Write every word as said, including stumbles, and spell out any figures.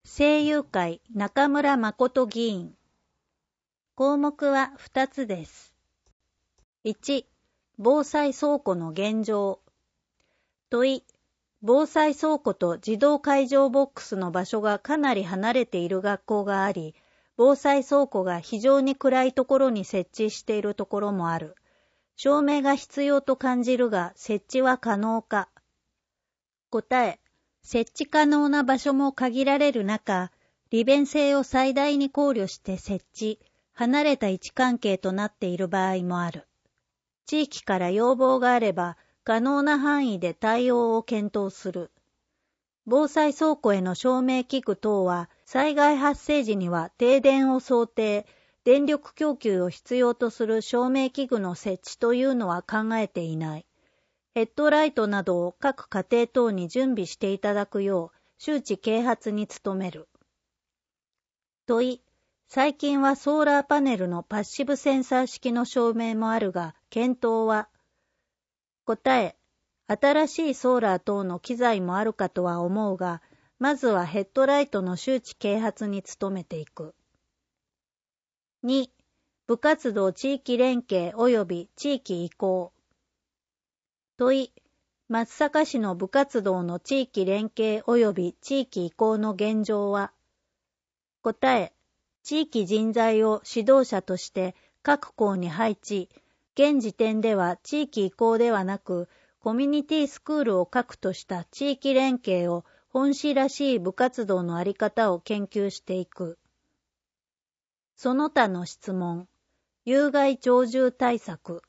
声優会中村誠議員。項目はふたつです。いち、防災倉庫の現状。問い、防災倉庫と自動解錠ボックスの場所がかなり離れている学校があり、防災倉庫が非常に暗いところに設置しているところもある。照明が必要と感じるが、設置は可能か。答え、設置可能な場所も限られる中、利便性を最大に考慮して設置、離れた位置関係となっている場合もある。地域から要望があれば、可能な範囲で対応を検討する。防災倉庫への照明器具等は、災害発生時には停電を想定、電力供給を必要とする照明器具の設置というのは考えていない。ヘッドライトなどを各家庭等に準備していただくよう周知啓発に努める。問い、最近はソーラーパネルのパッシブセンサー式の照明もあるが、検討は。答え、新しいソーラー等の機材もあるかとは思うが、まずはヘッドライトの周知啓発に努めていく。に、部活動地域連携及び地域移行。問い、松阪市の部活動の地域連携及び地域移行の現状は。答え、地域人材を指導者として各校に配置、現時点では地域移行ではなく、コミュニティスクールを核とした地域連携を本市らしい部活動のあり方を研究していく。その他の質問、有害鳥獣対策。